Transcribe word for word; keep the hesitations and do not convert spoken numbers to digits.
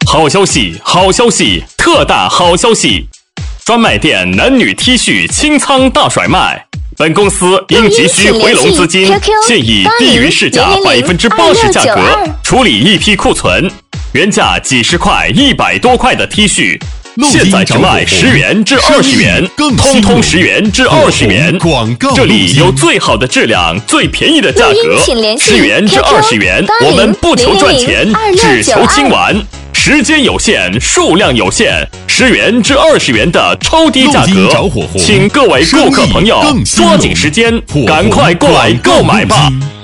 好消息，好消息，特大好消息！专卖店男女 T 恤清仓大甩卖。本公司因急需回笼资金，现以低于市价百分之八十价格处理一批库存，原价几十块、一百多块的 T 恤，现在只卖十元至二十元，通通十元至二十元。这里有最好的质量、最便宜的价格，十元至二十元，我们不求赚钱，只求清完。时间有限，数量有限，十元至二十元的超低价格，请各位顾客朋友抓紧时间，赶快过来购买吧！